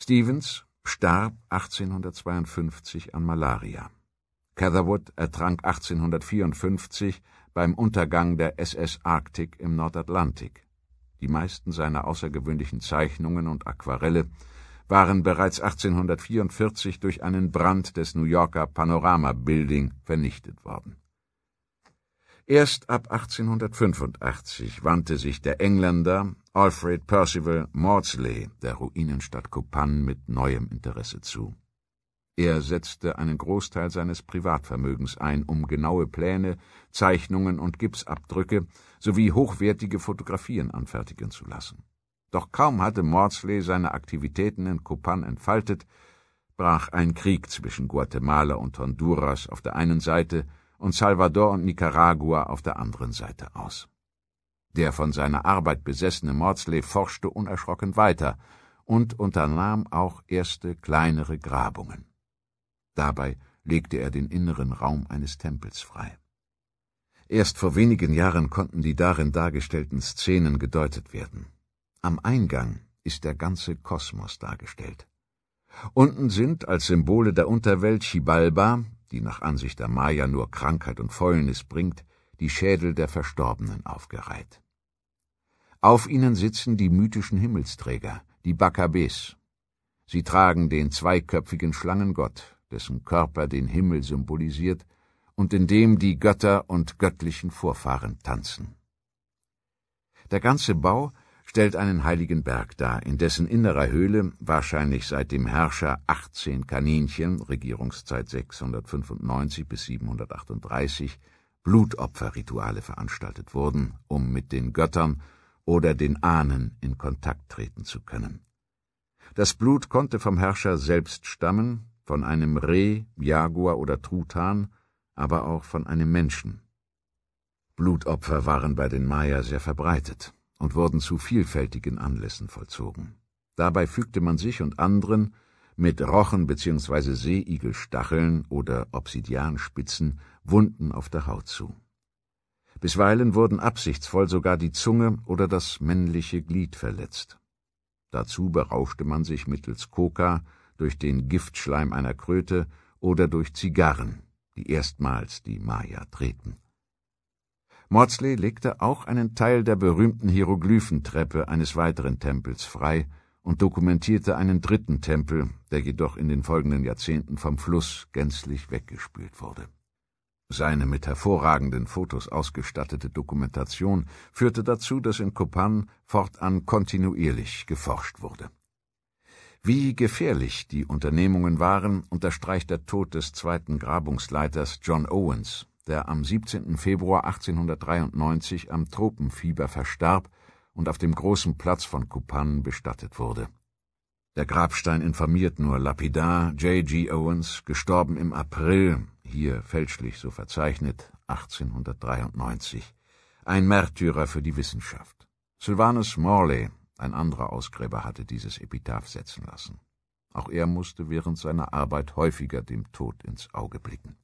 Stevens starb 1852 an Malaria. Catherwood ertrank 1854 beim Untergang der SS Arctic im Nordatlantik. Die meisten seiner außergewöhnlichen Zeichnungen und Aquarelle waren bereits 1844 durch einen Brand des New Yorker Panorama Building vernichtet worden. Erst ab 1885 wandte sich der Engländer Alfred Percival Maudslay der Ruinenstadt Kupang mit neuem Interesse zu. Er setzte einen Großteil seines Privatvermögens ein, um genaue Pläne, Zeichnungen und Gipsabdrücke sowie hochwertige Fotografien anfertigen zu lassen. Doch kaum hatte Maudslay seine Aktivitäten in Kupang entfaltet, brach ein Krieg zwischen Guatemala und Honduras auf der einen Seite und Salvador und Nicaragua auf der anderen Seite aus. Der von seiner Arbeit besessene Maudslay forschte unerschrocken weiter und unternahm auch erste kleinere Grabungen. Dabei legte er den inneren Raum eines Tempels frei. Erst vor wenigen Jahren konnten die darin dargestellten Szenen gedeutet werden. Am Eingang ist der ganze Kosmos dargestellt. Unten sind als Symbole der Unterwelt Xibalba, die nach Ansicht der Maya nur Krankheit und Fäulnis bringt, die Schädel der Verstorbenen aufgereiht. Auf ihnen sitzen die mythischen Himmelsträger, die Bakabes. Sie tragen den zweiköpfigen Schlangengott, dessen Körper den Himmel symbolisiert und in dem die Götter und göttlichen Vorfahren tanzen. Der ganze Bau stellt einen heiligen Berg dar, in dessen innerer Höhle wahrscheinlich seit dem Herrscher 18 Kaninchen, Regierungszeit 695 bis 738, Blutopferrituale veranstaltet wurden, um mit den Göttern oder den Ahnen in Kontakt treten zu können. Das Blut konnte vom Herrscher selbst stammen, von einem Reh, Jaguar oder Truthahn, aber auch von einem Menschen. Blutopfer waren bei den Maya sehr verbreitet und wurden zu vielfältigen Anlässen vollzogen. Dabei fügte man sich und anderen mit Rochen bzw. Seeigelstacheln oder Obsidianspitzen Wunden auf der Haut zu. Bisweilen wurden absichtsvoll sogar die Zunge oder das männliche Glied verletzt. Dazu berauschte man sich mittels Coca, durch den Giftschleim einer Kröte oder durch Zigarren, die erstmals die Maya drehten. Maudslay legte auch einen Teil der berühmten Hieroglyphentreppe eines weiteren Tempels frei und dokumentierte einen dritten Tempel, der jedoch in den folgenden Jahrzehnten vom Fluss gänzlich weggespült wurde. Seine mit hervorragenden Fotos ausgestattete Dokumentation führte dazu, dass in Kupang fortan kontinuierlich geforscht wurde. Wie gefährlich die Unternehmungen waren, unterstreicht der Tod des zweiten Grabungsleiters John Owens, der am 17. Februar 1893 am Tropenfieber verstarb und auf dem großen Platz von Kupang bestattet wurde. Der Grabstein informiert nur lapidar J.G. Owens, gestorben im April, hier fälschlich so verzeichnet, 1893. Ein Märtyrer für die Wissenschaft. Sylvanus Morley, ein anderer Ausgräber, hatte dieses Epitaph setzen lassen. Auch er musste während seiner Arbeit häufiger dem Tod ins Auge blicken.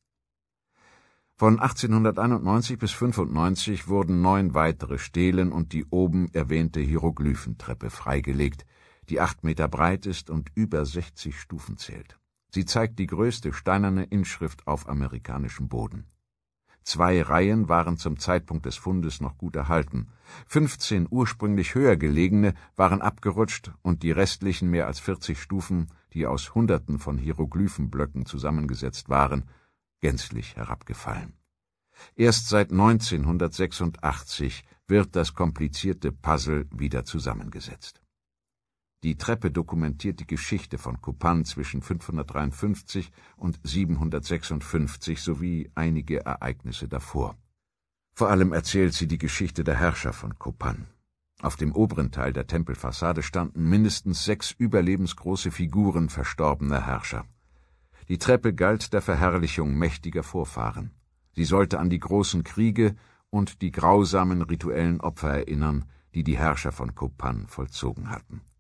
Von 1891 bis 1895 wurden 9 weitere Stelen und die oben erwähnte Hieroglyphentreppe freigelegt, die 8 Meter breit ist und über 60 Stufen zählt. Sie zeigt die größte steinerne Inschrift auf amerikanischem Boden. 2 Reihen waren zum Zeitpunkt des Fundes noch gut erhalten. 15 ursprünglich höher gelegene waren abgerutscht und die restlichen mehr als 40 Stufen, die aus Hunderten von Hieroglyphenblöcken zusammengesetzt waren, gänzlich herabgefallen. Erst seit 1986 wird das komplizierte Puzzle wieder zusammengesetzt. Die Treppe dokumentiert die Geschichte von Kupang zwischen 553 und 756 sowie einige Ereignisse davor. Vor allem erzählt sie die Geschichte der Herrscher von Kupang. Auf dem oberen Teil der Tempelfassade standen mindestens 6 überlebensgroße Figuren verstorbener Herrscher. Die Treppe galt der Verherrlichung mächtiger Vorfahren. Sie sollte an die großen Kriege und die grausamen rituellen Opfer erinnern, die die Herrscher von Kupang vollzogen hatten.